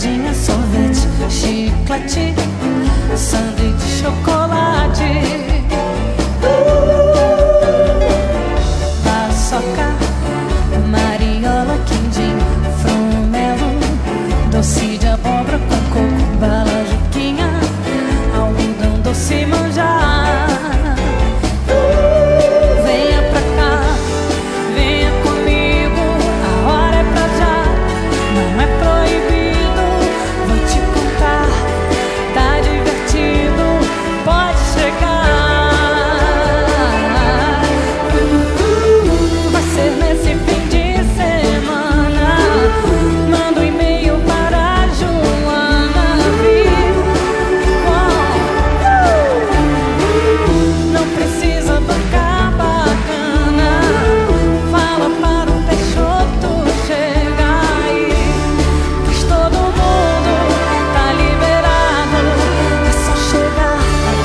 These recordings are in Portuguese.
queijadinha, sorvete, chiclete, sanduíche de chocolate, paçoca, mariola, quindim, frumelo, doce de abóbora com coco, bala, juquinha, algodão doce, manjar. Venha pra cá, venha comigo, a hora é pra já, não é proibido, vou te contar, tá divertido, pode chegar. Vai ser nesse fim de semana, manda um e-mail para a Joana vir. Não precisa bancar bacana, fala para o Peixoto chegar aí. Mas todo mundo tá liberado, é só chegar.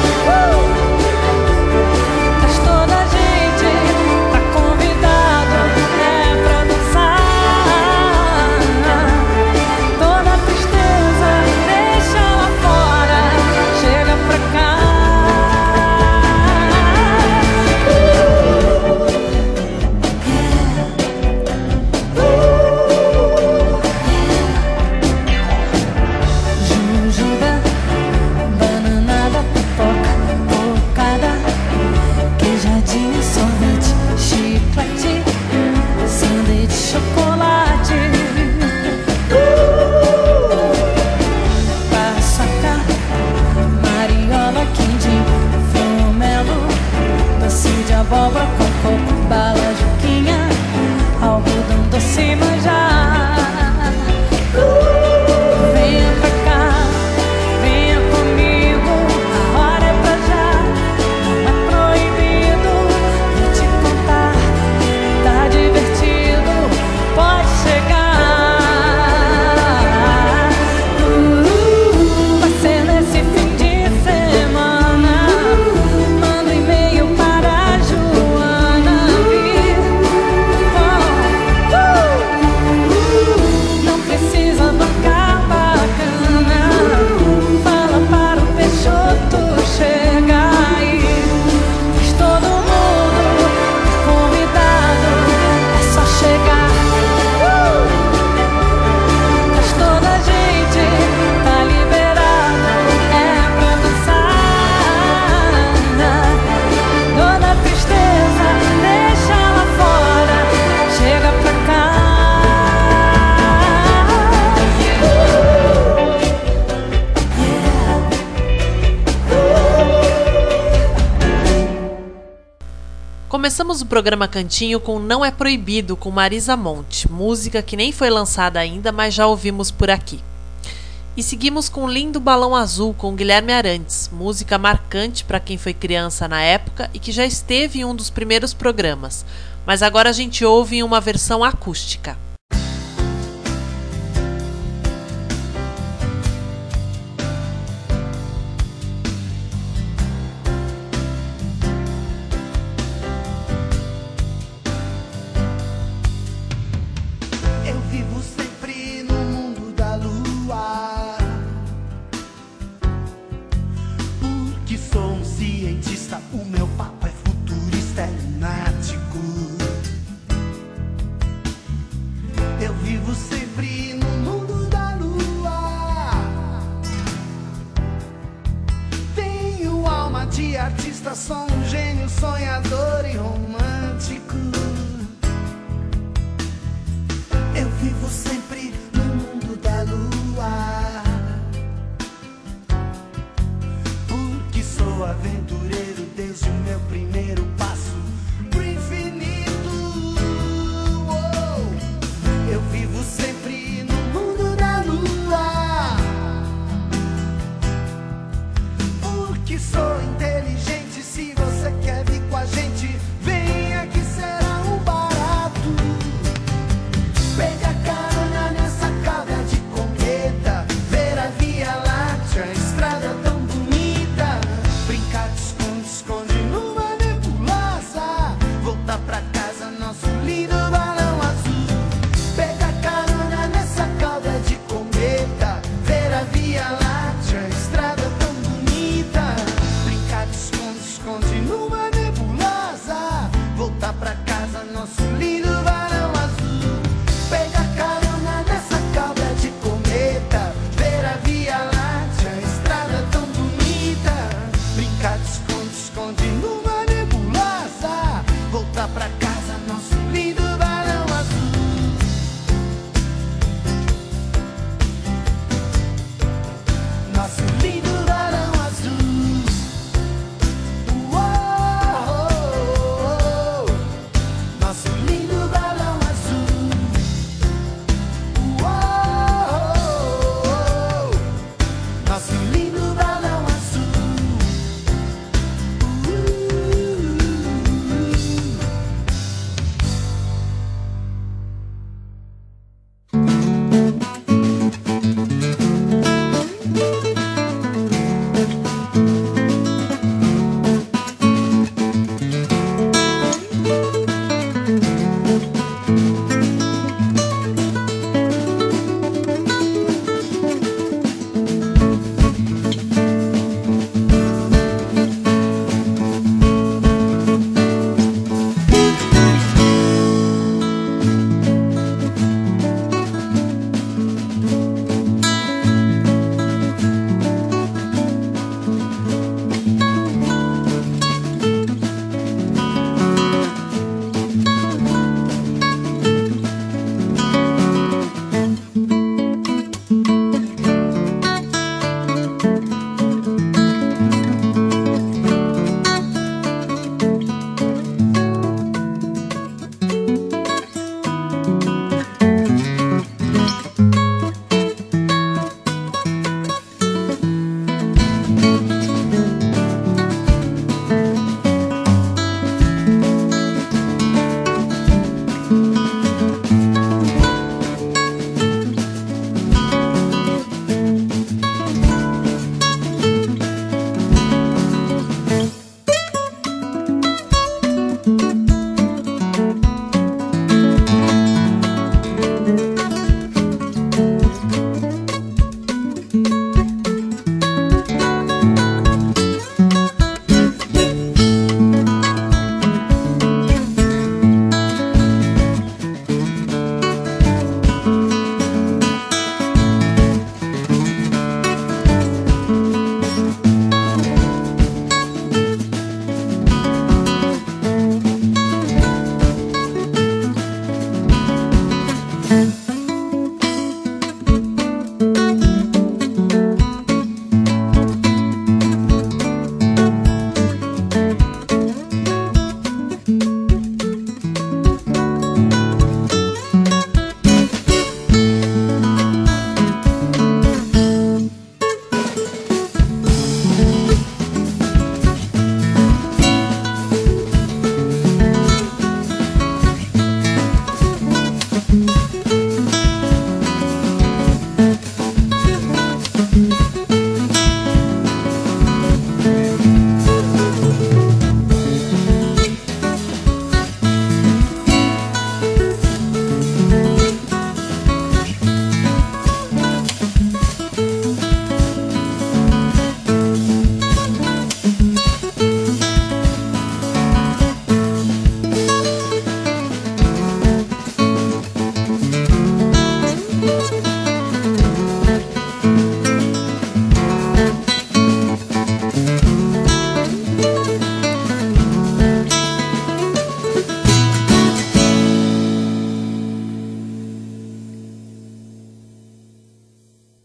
Mas toda a gente tá convidado, é pra dançar. Toda tristeza deixa lá fora, chega pra cá. Jujuba, bananada, pipoca, cocada, queijadinha, sorvete, chiclete, sanduíche de chocolate, paçoca, mariola, quindim, frumelo, doce de abóbora com coco, bala, juquinha, algodão doce, manjar. Venha pra cá, venha comigo, a hora é pra já, não é proibido, vou te contar, tá divertido, pode chegar. Vai ser nesse fim de semana, manda um e-mail para a Joana vir. Não precisa bancar bacana, fala para o Peixoto chegar aí. Mas todo mundo tá convidado, é só chegar. Mas toda a gente tá liberado, é pra dançar. Toda tristeza deixa lá fora, chega pra cá. Começamos o programa Cantinho com Não é Proibido, com Marisa Monte, música que nem foi lançada ainda, mas já ouvimos por aqui. E seguimos com Lindo Balão Azul, com Guilherme Arantes, música marcante para quem foi criança na época e que já esteve em um dos primeiros programas, mas agora a gente ouve em uma versão acústica. Eu vivo sempre no mundo da lua, porque sou um cientista, o meu papo é futurista, é lunático. Eu vivo sempre no mundo da lua, tenho alma de artista, sou um gênio sonhador e romântico. Eu vivo sempre no mundo da lua, porque sou aventureiro desde o meu primeiro passo pro infinito. Eu vivo sempre no mundo da lua, porque sou inteligente. Se você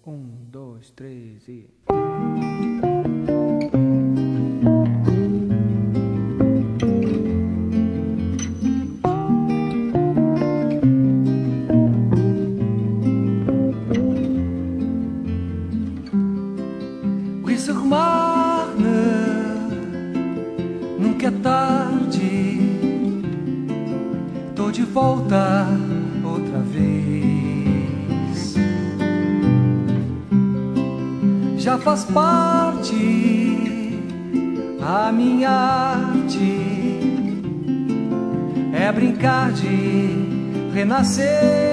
2, 3 e... Brise remarne, nunca é tarde. Tô de volta outra vez. Já faz parte a minha arte, é brincar de renascer.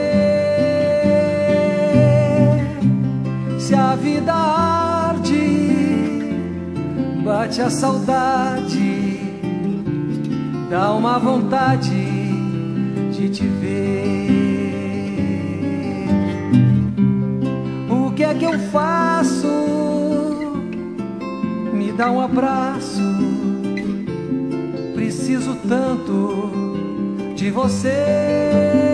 Se a vida arde, bate a saudade, dá uma vontade de te ver. O que é que eu faço? Me dá um abraço, preciso tanto de você.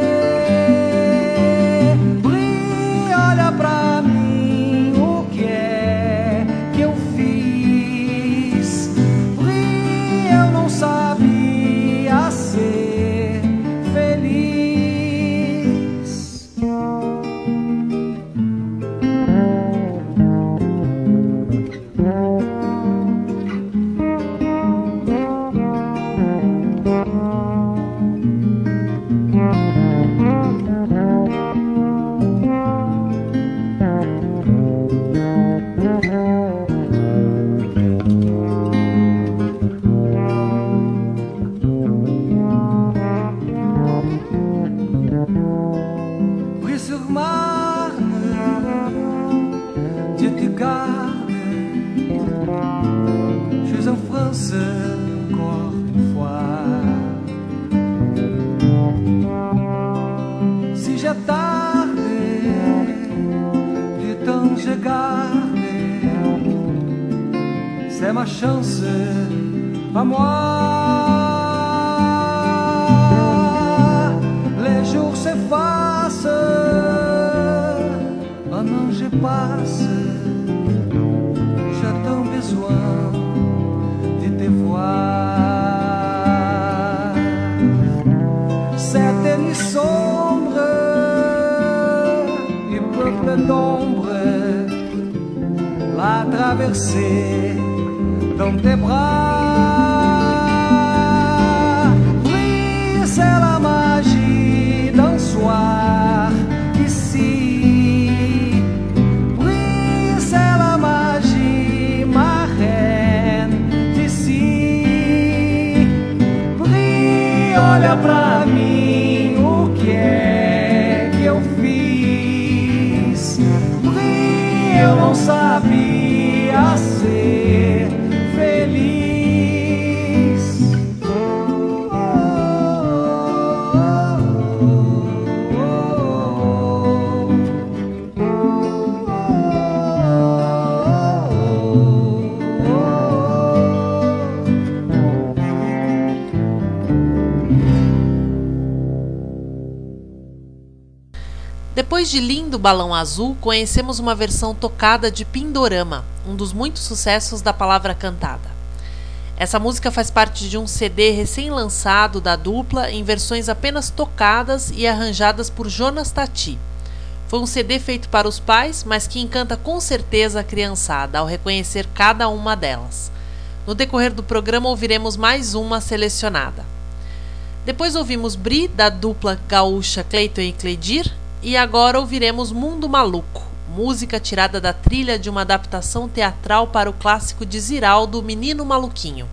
Bri, olha pra mim, o que é que eu fiz? Bri, eu não sabia ser feliz. Brise sur Marne, Dieu te garde. Je suis en France encore une fois. Si j'ai tardé, du temps je garde. C'est ma chance, pas moi. Les jours s'effacent, un an je passe. J'ai tant besoin de te voir. Cette nuit sombre, du peuple d'ombre, la traversée dans tes bras. Oui, c'est la magie d'un soir ici. Oui, c'est la magie, ma reine d'ici. Oui, olha pra mim, o que é que eu fiz? Oui, eu não sabia ser feliz. Depois de Lindo Balão Azul, conhecemos uma versão tocada de Pindorama, um dos muitos sucessos da palavra cantada. Essa música faz parte de um CD recém-lançado da dupla em versões apenas tocadas e arranjadas por Jonas Tati. Foi um CD feito para os pais, mas que encanta com certeza a criançada ao reconhecer cada uma delas. No decorrer do programa ouviremos mais uma selecionada. Depois ouvimos Bri, da dupla gaúcha Cleiton e Cleidir, e agora ouviremos Mundo Maluco, música tirada da trilha de uma adaptação teatral para o clássico de Ziraldo, Menino Maluquinho.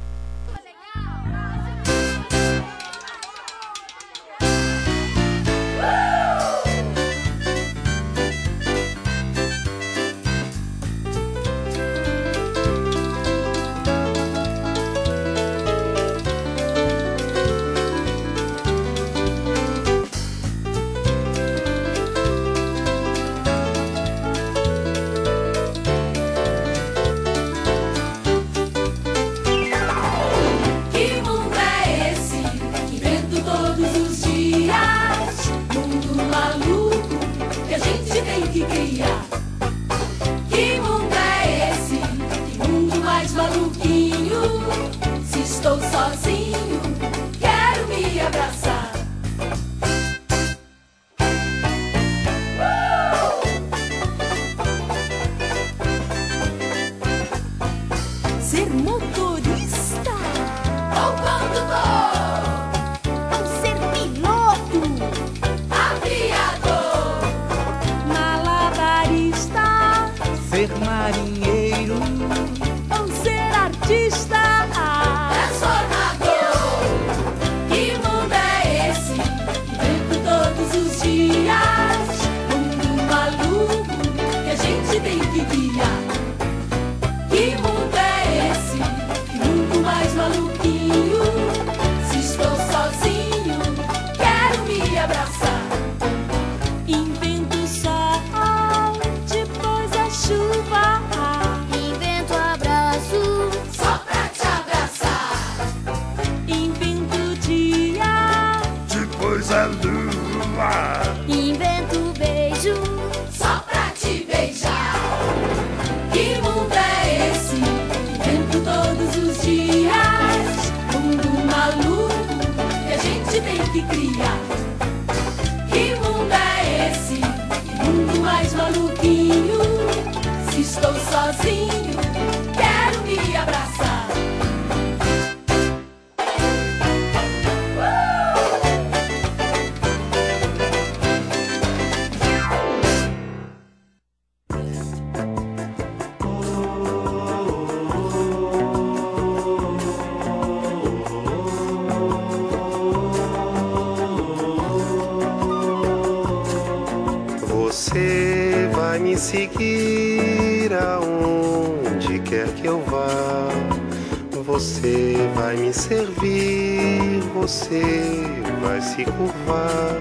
ser motorista ou condutor, ou ser piloto, aviador, malabarista, ser marinheiro ou ser artista, transformador. Que mundo é esse que vem por todos os dias? Mundo maluco que a gente tem que guiar. Que mundo é esse? Que mundo mais maluquinho? Se estou sozinho, quero me abraçar. Invento o sol, depois a chuva. Invento abraço, só pra te abraçar. Invento o dia, Depois a lua. invento o beijo, só pra te beijar. Que mundo é esse que vem por todos os dias? Mundo maluco que a gente tem que criar. Que mundo é esse? Que mundo mais maluquinho? Se estou sozinho, quero me abraçar. Você vai me seguir aonde quer que eu vá. Você vai me servir, você vai se curvar.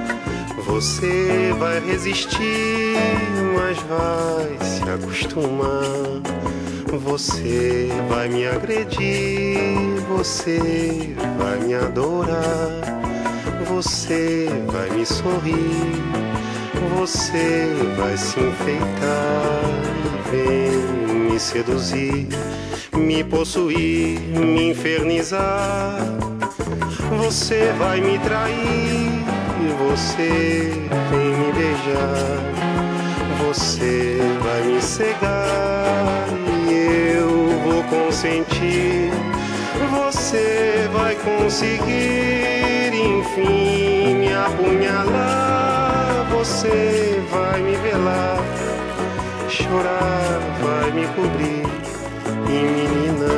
Você vai resistir, mas vai se acostumar. Você vai me agredir, você vai me adorar. Você vai me sorrir, você vai se enfeitar e vem me seduzir, me possuir, me infernizar. Você vai me trair, você vem me beijar. Você vai me cegar e eu vou consentir. Você vai conseguir, enfim, me apunhalar. Você vai me velar, chorar, vai me cobrir. E menina,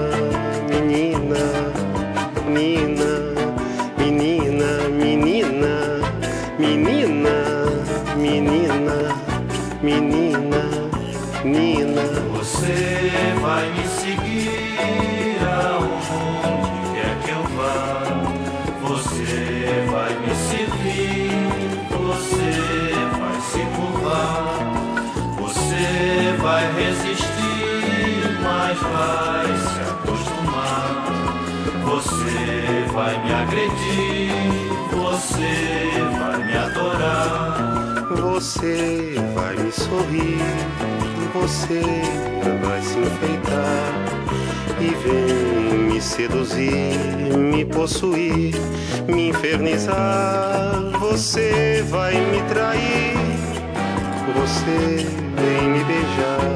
menina, menina, menina, menina, menina, menina, menina, menina. Você vai me seguir aonde quer que eu vá. Você vai me servir, você vai se curvar. Você vai resistir, mas vai se acostumar. Você vai me agredir, você vai me adorar. Você vai me sorrir, você vai se enfeitar e vem me seduzir, me possuir, me infernizar. Você vai me trair, você vem me beijar.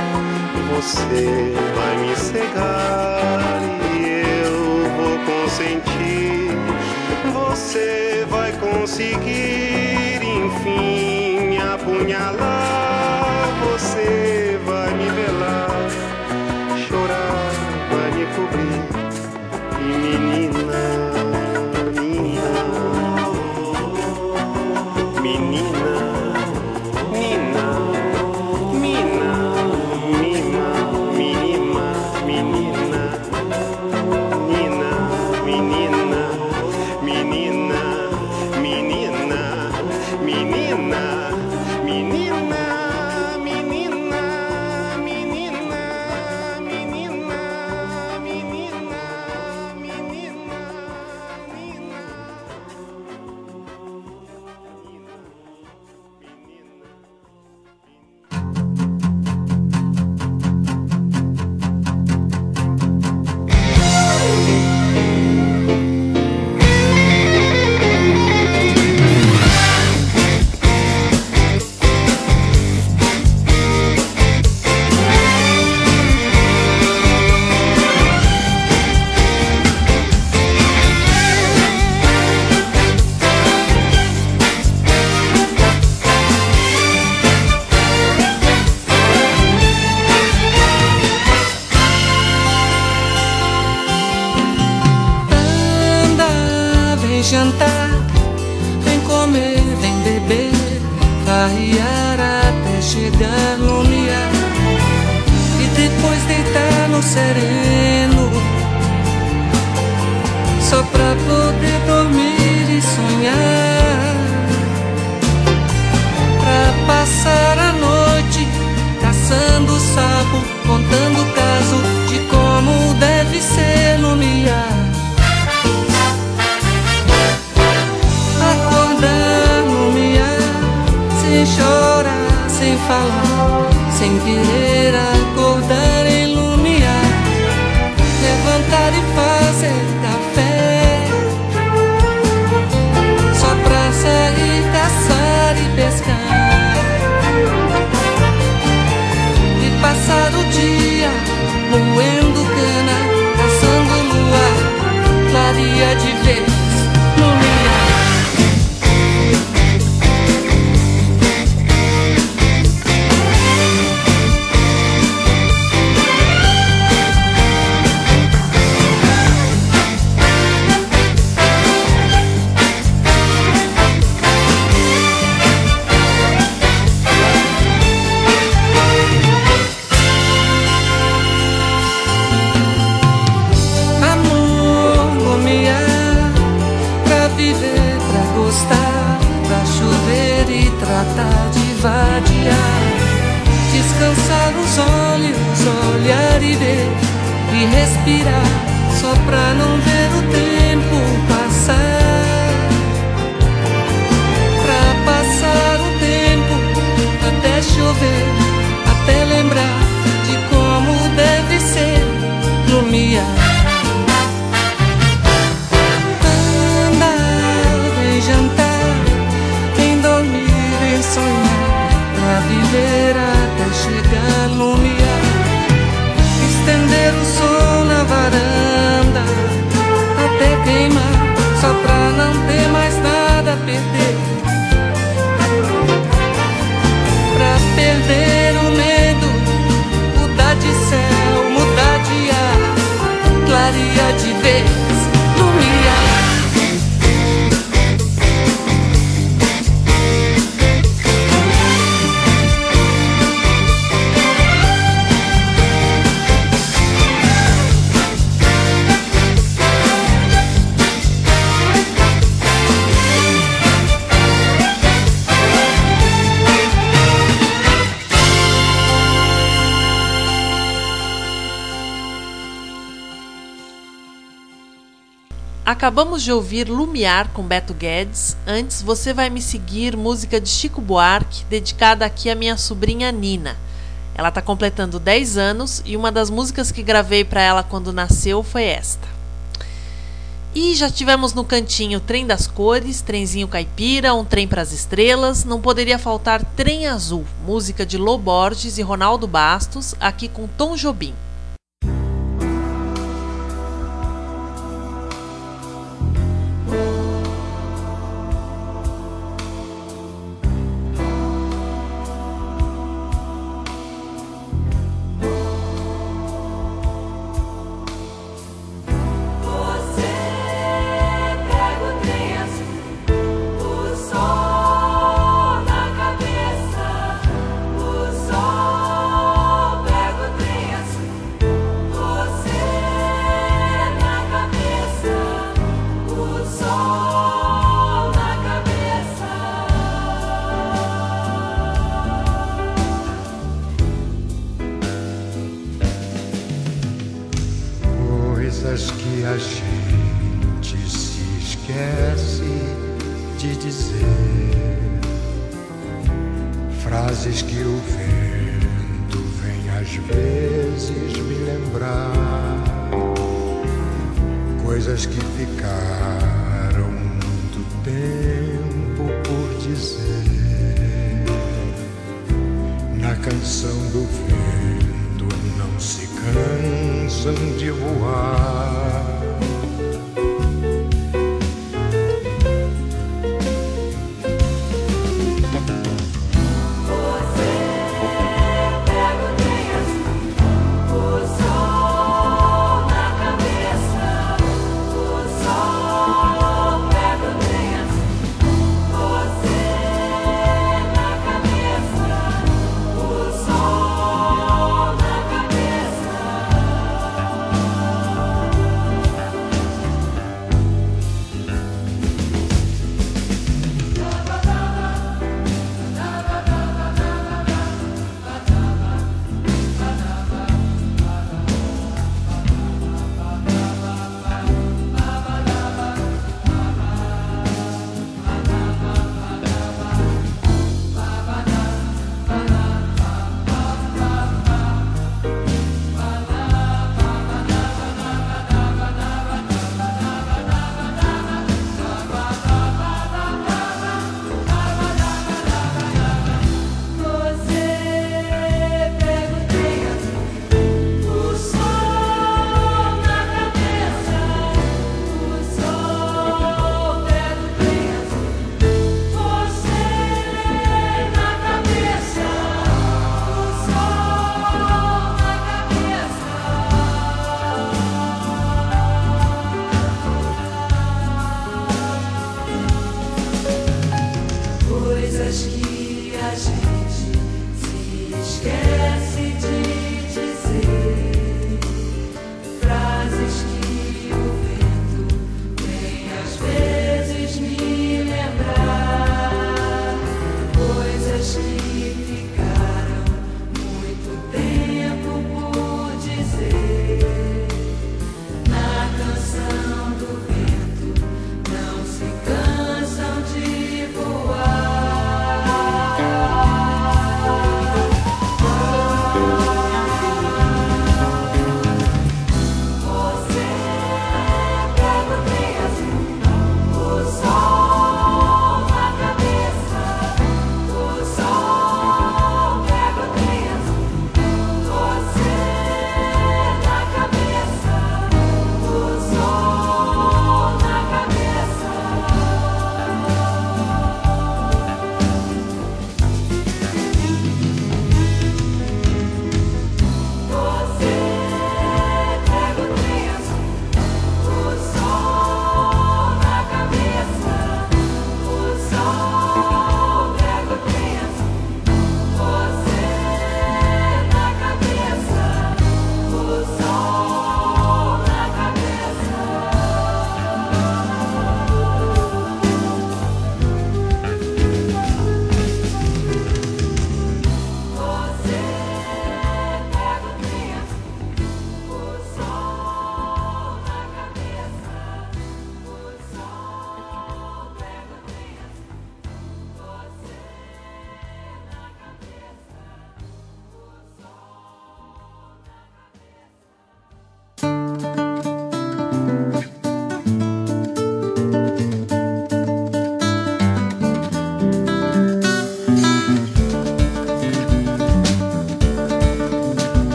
Você vai me cegar e eu vou consentir. Você vai conseguir, enfim, me apunhalar. Você vai me velar, chorar, vai me cobrir. E menina, menina, menina, menina, menina, menina, menina, menina, menina, menina, menina, menina, menina, menina, menina. jantar, vem comer, vem beber, farrear até chegar no lumiar. E depois deitar no sereno, só pra poder dormir e sonhar. Pra passar a noite caçando sapo, contando o caso de como deve ser lumiar. Acordar, lumiar, sem chorar, sem falar, sem querer acordar e lumiar. Levantar e fazer café, só pra sair, caçar e pescar. E passar o dia moendo cana, caçando luar, clareia de vez, lumiar. Tratar de vadiar, descansar os olhos, olhar e ver, e respirar, só pra não ver o tempo passar. Pra passar o tempo até chover, até lembrar de como deve ser lumiar. Andar, vem jantar, vem dormir, sonhar, pra viver até chegar no lumiar. Estender o sol na varanda até queimar, só pra não ter mais nada a perder. Pra perder o medo, mudar de céu, mudar de ar, clarear de vez, lumiar. Acabamos de ouvir Lumiar com Beto Guedes. Antes, Você Vai Me Seguir, música de Chico Buarque, dedicada aqui à minha sobrinha Nina. Ela está completando 10 anos e uma das músicas que gravei para ela quando nasceu foi esta. E já tivemos no cantinho Trem das Cores, Trenzinho Caipira, Um Trem pras Estrelas. Não poderia faltar Trem Azul, música de Lô Borges e Ronaldo Bastos, aqui com Tom Jobim. Que a gente se esquece de dizer, frases que o vento vem às vezes me lembrar, coisas que ficaram muito tempo por dizer. Na canção do vento não se cansam de voar. Pega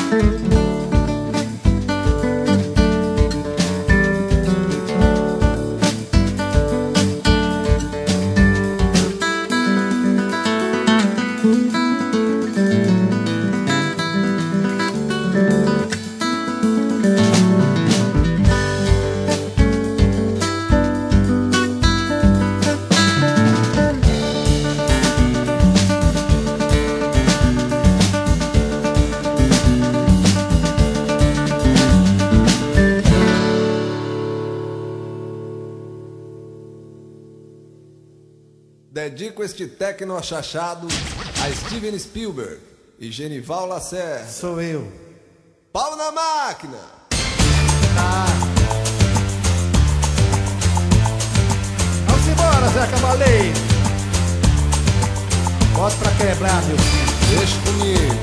Dedico este tecno achachado a Steven Spielberg e Genival Lacerda. Sou eu. Pau na máquina! Vamos embora, Zé Cavaleiro. Bota pra quebrar, meu filho. Deixa comigo.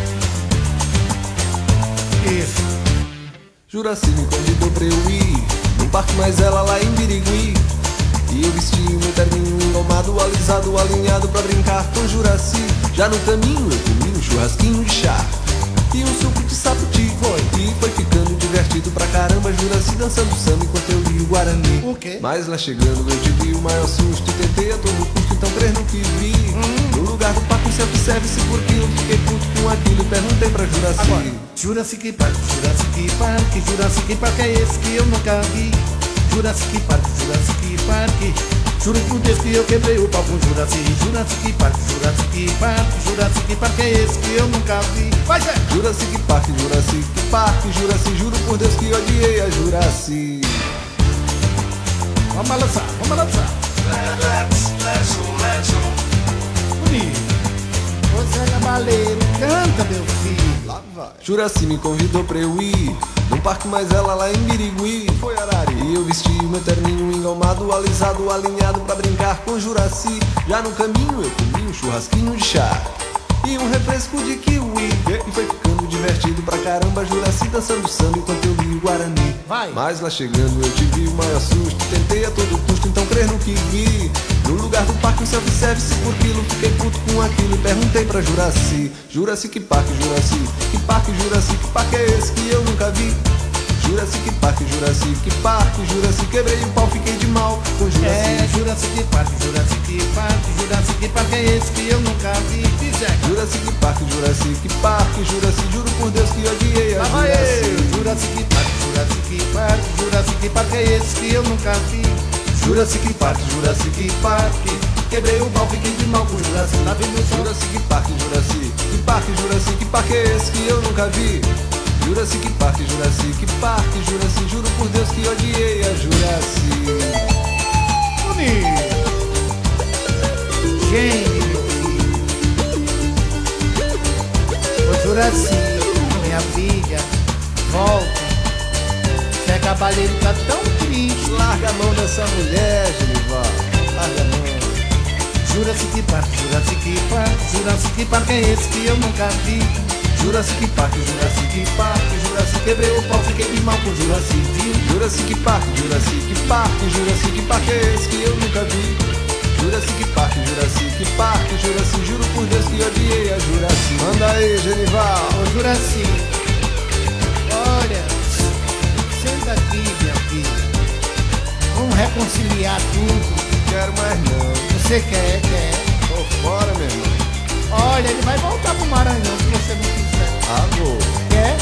Isso. Juraci me convidou pra eu ir num parque mais ela lá em Birigui. E eu vesti o meu terninho engomado, alisado, alinhado pra brincar com Juraci. Já no caminho eu comi um churrasquinho de chá e um suco de sapoti. E foi ficando divertido pra caramba, Juraci dançando samba enquanto eu li o Guarani. O quê? Mas lá chegando eu tive o maior susto, tentei a todo custo, então crer no que vi. No lugar do parque um self-service por quilo, fiquei puto com aquilo e perguntei pra Juraci. Agora, Jurassic Park, Jurassic Park, Jurassic Park é esse que eu nunca vi. Jurassic Park, Jurassic Park, juro por Deus que eu quebrei o pau com Jurassic. Jurassic Park, Jurassic Park, Jurassic Park é esse que eu nunca vi. Vai, Zé! Jurassic Park, Jurassic Park, Juraci, juro por Deus que odiei a Juraci. Vamos balançar, vamos balançar. Bonito. Ô Zé Cavaleiro, canta, meu filho. Lá vai. Juraci me convidou pra eu ir num parque mais ela lá em Birigui. Foi Arari. E eu vesti o meu terninho engomado, alisado, alinhado pra brincar com Juraci. Já no caminho eu comi um churrasquinho de chá e um refresco de kiwi. E foi ficando divertido pra caramba, Juraci dançando samba enquanto eu li o Guarani. Vai. Mas lá chegando eu tive o maior susto, tentei a todo custo, então crer no que vi. No lugar do parque um self-service por quilo, fiquei puto com aquilo e perguntei pra Juraci. Jurassic Park, Juraci, que parque, Juraci, que parque é esse que eu nunca vi? Jurassic Park, Jurassic Park, Juraci, quebrei o pau, fiquei de mal com Juraci. É, Jurassic Park, Jurassic Park, Jurassic Park é esse que eu nunca vi. Jurassic Park, Jurassic Park, Juraci, juro por Deus que odiei a Lá vai Juraci. eu. Jurassic Park, Jurassic Park, Jurassic Park é esse que eu nunca vi. Jurassic Park, Jurassic Park, quebrei o pau, fiquei de mal com Juraci. Lá vem meu som. Jurassic Park, Jurassic Park, Juraci, que parque é esse que eu nunca vi? Jurassic Park, Jurassic Park, Juraci, juro por Deus que odiei a Juraci. Bonito. Gênio, meu filho. Ô Juraci, minha filha, volta. Zé Cavaleiro tá tão triste. Larga a mão dessa mulher, Genival. Larga a mão. Jurassic Park, Jurassic Park, Jurassic Park é esse que eu nunca vi. Jurassic Park, Jurassic Park, Juraci, quebrei o pau, fiquei de mal com Juraci, viu? Jurassic Park, Jurassic Park, Juraci, que parque é esse que eu nunca vi? Jurassic Park, Jurassic Park, Juraci, juro por Deus que odiei a Juraci. Manda aí, Genival. Ô Juraci, olha, senta aqui, minha filha. Vamos reconciliar tudo. Quero mais não. Você quer? Tô fora, meu irmão. Olha, ele vai voltar pro Maranhão se você não quiser. Ah, vou. Quer?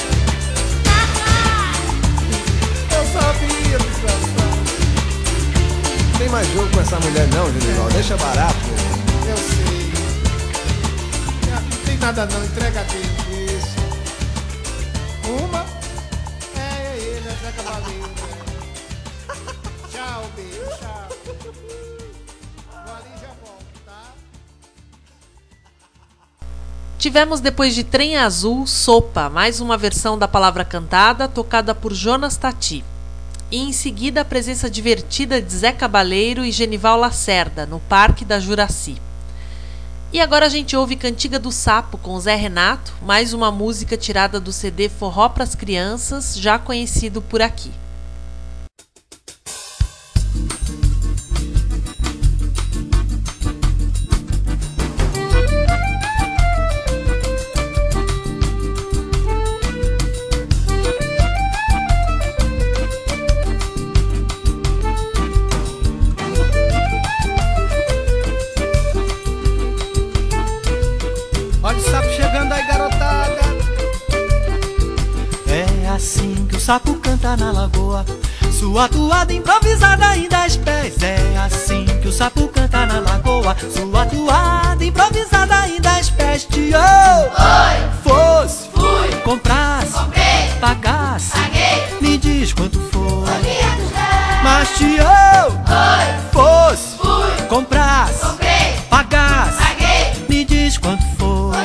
Eu sabia, desgraçado. Não tem mais jogo com essa mulher não, Genival. Deixa barato, meu irmão. Eu sei. Não tem nada não, entrega a Deus. Isso. Uma. É ele, é Zé Cavaleiro. Tchau, beijo, tchau. Vou ali e já volto, tá? Tivemos depois de Trem Azul, Sopa, mais uma versão da palavra cantada, tocada por Jonas Tati. E em seguida a presença divertida de Zé Cavaleiro e Genival Lacerda, no Parque da Juraci. E agora a gente ouve Cantiga do Sapo com Zé Renato, mais uma música tirada do CD Forró pras Crianças, já conhecido por aqui. assim que o sapo canta na lagoa. Sua toada improvisada em 10 pés. É assim que o sapo canta na lagoa. Sua toada improvisada em 10 pés. Tio, oi, fosse, fui, comprasse, comprei, pagasse, paguei, me diz quanto foi. Mas tio, oi, fosse, fui, comprasse, comprei, pagasse, paguei, me diz quanto foi.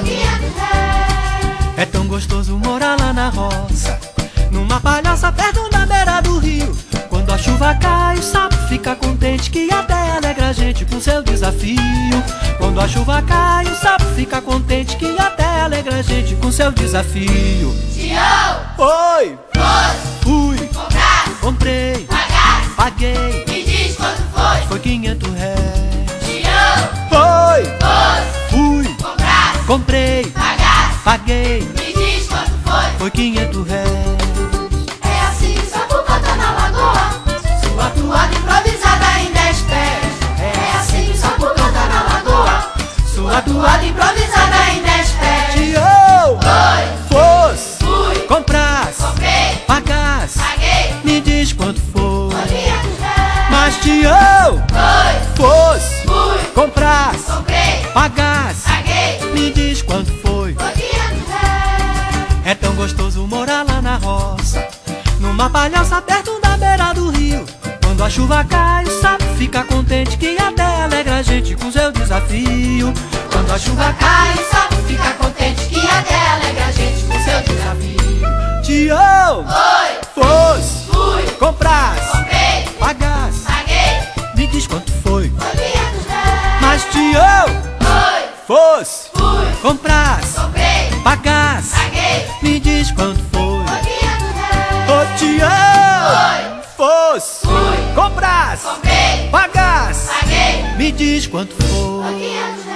É tão gostoso morar lá na roça, numa palhaça perto da beira do rio. Quando a chuva cai, o sapo fica contente, que até alegra a gente com seu desafio. Quando a chuva cai, o sapo fica contente, que até alegra a gente com seu desafio. Tio, oi, fui, comprar, comprei, pagar, paguei, me diz quanto foi. Foi 500 réis. Tio, oi, fui, comprar, comprei, pagar, paguei, me diz quanto foi. Foi 500 réis. É assim que o sapo canta na lagoa, sua toada improvisada em 10 pés. É assim que o sapo canta na lagoa, sua toada improvisada em 10 pés. Tio, oi, fosse, fui, comprasse, comprei, pagasse, paguei, me diz quanto foi. 500 réis. Mas tio, oi, fosse, fui, comprasse, comprei, pagasse, paguei, me diz quanto foi. 500 réis. É tão gostoso morar lá na roça, numa palhaça perto da beira do rio. Quando a chuva cai, o sapo fica contente, que até alegra a gente com seu desafio. Quando a chuva cai, O sapo fica contente, que até alegra a gente com seu desafio. tio, Oi, fosse, fui, comprasse, comprei, pagasse, paguei, me diz quanto foi. 500 réis. Mas tio, Oi, fosse, fui, comprasse, comprei, pagasse, paguei, me diz quanto foi. 500 réis. Ô tio, Oi, fosse, fui, comprasse, comprei, pagasse, paguei, me diz quanto foi. 500 réis.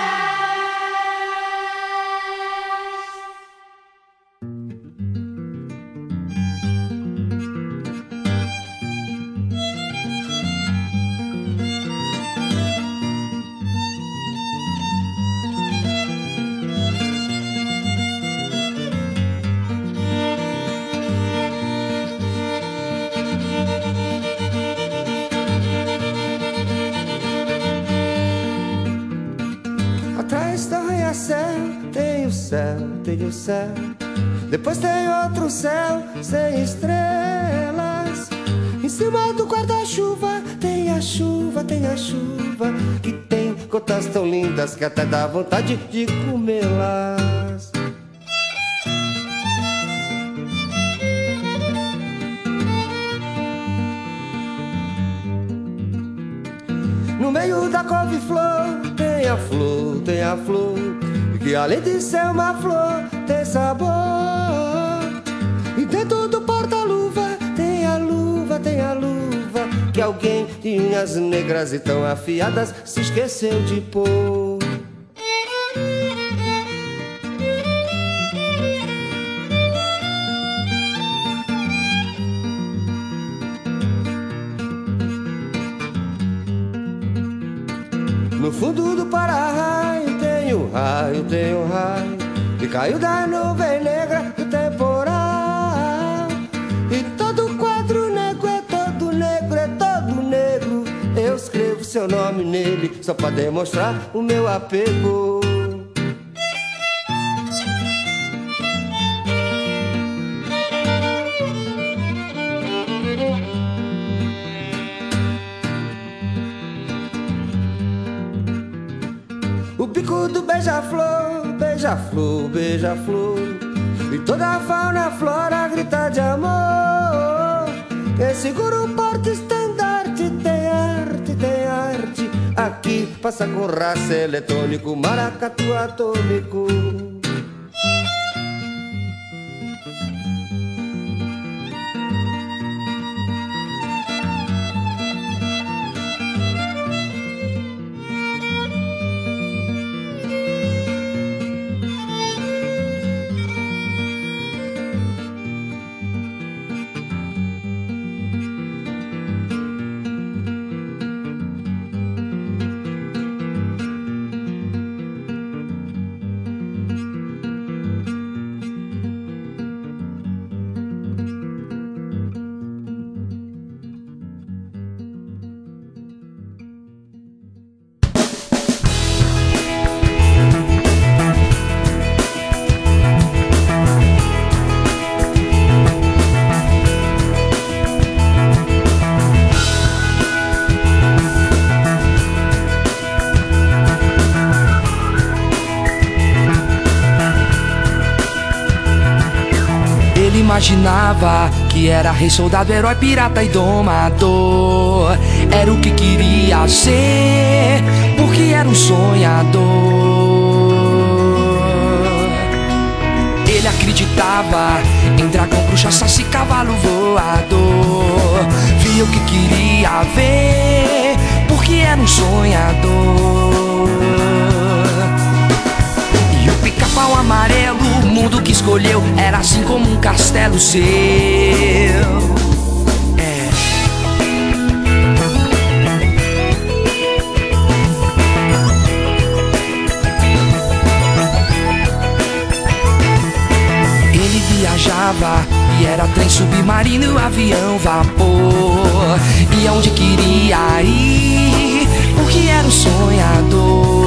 Atrás do arranha-céu tem o céu, tem o céu. Depois tem outro céu sem estrelas. Em cima do guarda-chuva tem a chuva, tem a chuva, que tem gotas tão lindas que até dá vontade de comê-las. No meio da couve-flor tem a flor, tem a flor, que além de ser uma flor tem sabor. E dentro do porta-luva tem a luva, tem a luva, que alguém de unhas negras e tão afiadas se esqueceu de pôr. No fundo do para-raio tem o raio, tem o raio, que caiu da nuvem negra do temporal. E todo quadro negro é todo negro, é todo negro. Eu escrevo seu nome nele só pra demonstrar o meu apego. O bico do beija-flor, beija-flor, beija-flor, e toda a fauna, a flora grita de amor. Quem segura o porta-estandarte tem arte, tem arte. Aqui passa com raça eletrônico, maracatu atômico. imaginava que era rei, soldado, herói, pirata e domador. Era o que queria ser, porque era um sonhador. Ele acreditava em dragão, bruxa, saci, cavalo voador. Via o que queria ver, porque era um sonhador. E o pica-pau amarelo, o mundo que escolheu, era assim como um castelo seu. Ele viajava e era trem, submarino, avião, vapor. E aonde queria ir, porque era um sonhador.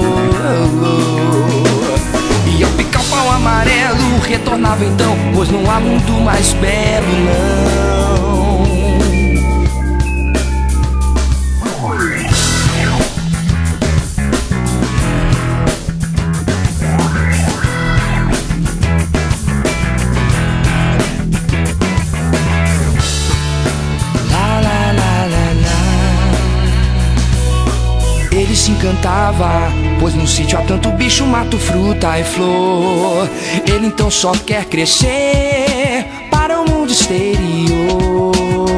E ao pica-pau amarelo retornava então, pois não há mundo mais belo, não. Ele se encantava, pois no sítio há tanto bicho, mato, fruta e flor. Ele então só quer crescer para o mundo exterior.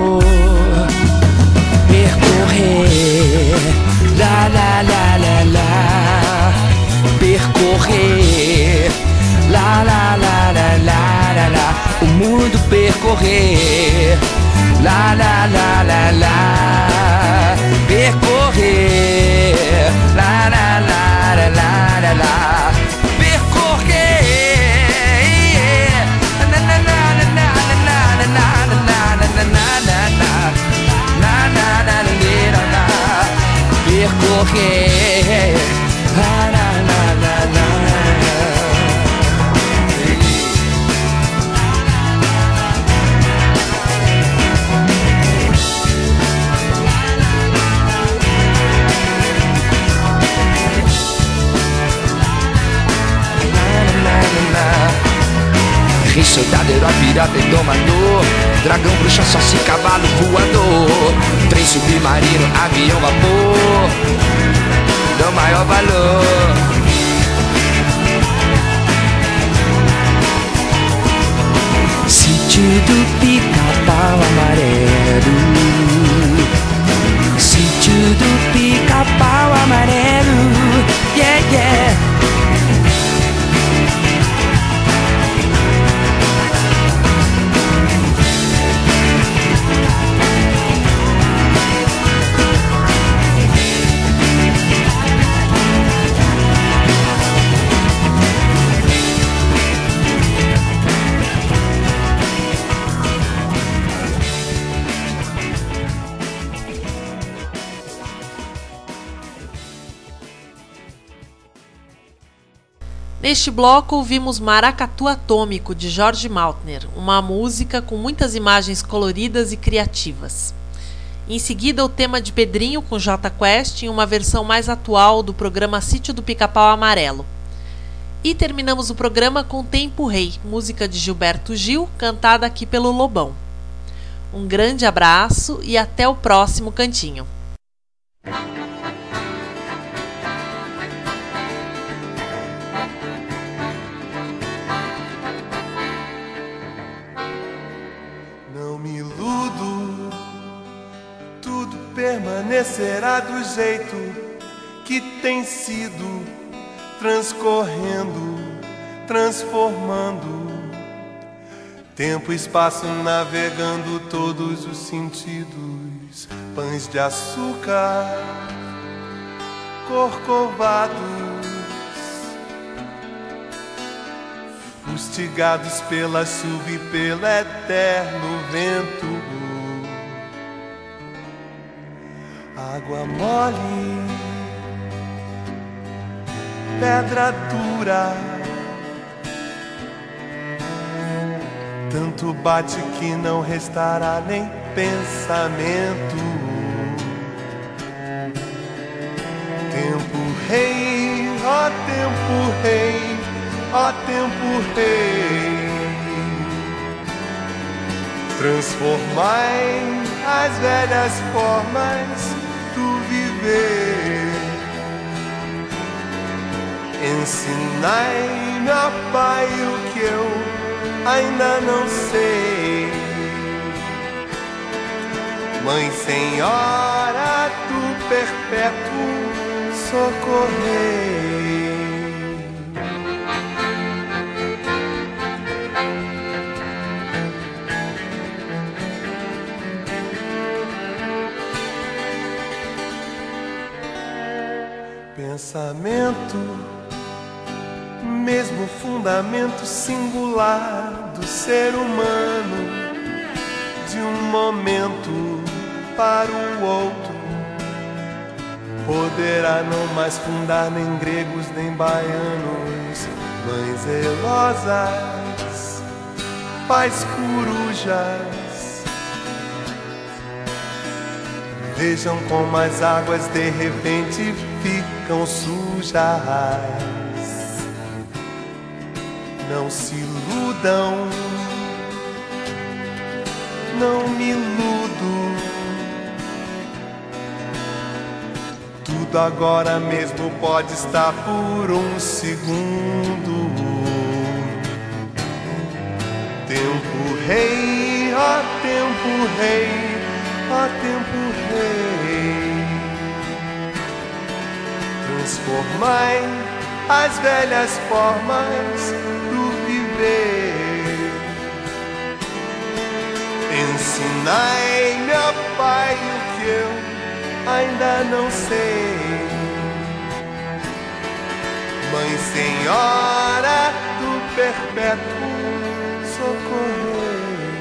Percorrer, lá, lá, lá, lá, lá. Percorrer, lá, lá, lá, lá, lá, lá, lá. O mundo percorrer, lá, lá, lá, lá, lá. Percorrer, lá, lá, lá, lá, lá, lá, lá. Percorrer, na, na, na, na, na, na, na, na, na, na, na, na, na. Percorrer, lá, lá, lá, lá, lá. Rei, soldado, herói, pirata e domador. Dragão, bruxa, saci, cavalo voador. Trem, submarino, avião, vapor. Do maior valor. Sítio do pica-pau amarelo. Sítio do pica-pau amarelo. Yeah, yeah. Neste bloco ouvimos Maracatu Atômico, de Jorge Maltner, uma música com muitas imagens coloridas e criativas. Em seguida, o tema de Pedrinho com Jota Quest em uma versão mais atual do programa Sítio do Pica-Pau Amarelo. E terminamos o programa com Tempo Rei, música de Gilberto Gil, cantada aqui pelo Lobão. Um grande abraço e até o próximo cantinho. Permanecerá do jeito que tem sido, transcorrendo, transformando. Tempo e espaço navegando todos os sentidos. Pães de açúcar, corcovados, fustigados pela chuva e pelo eterno vento. Água mole, pedra dura, tanto bate que não restará nem pensamento. Tempo rei, ó tempo rei, ó tempo rei. Transformai as velhas formas do viver. Ensinai-me, ó Pai, o que eu ainda não sei. Mãe Senhora do Perpétuo socorrei. Pensamento, mesmo fundamento singular do ser humano, de um momento para o outro, poderá não mais fundar nem gregos nem baianos, mães zelosas, pais corujas. Vejam como as águas de repente ficam sujas. Não se iludam, não me iludo. Tudo agora mesmo pode estar por um segundo. Tempo rei, ó tempo rei, ó tempo rei. Transformai as velhas formas do viver. Ensinai-me, ó Pai, o que eu ainda não sei. Mãe Senhora do Perpétuo socorrei.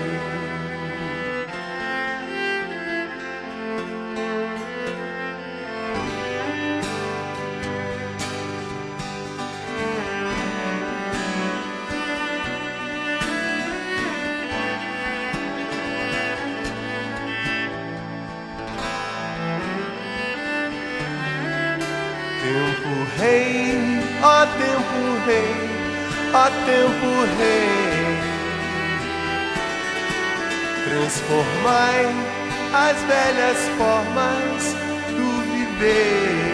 Tempo rei, ó tempo rei, ó tempo rei. Transformai as velhas formas do viver.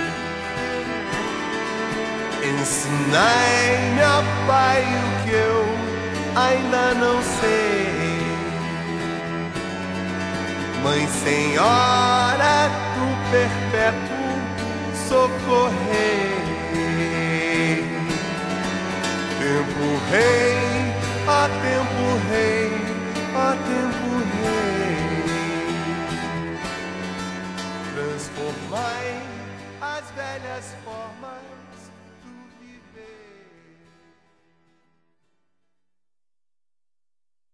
Ensinai-me, ó Pai, o que eu ainda não sei. Mãe Senhora do Perpétuo socorrei. Tempo rei, ó tempo rei, ó tempo rei. Transformai as velhas formas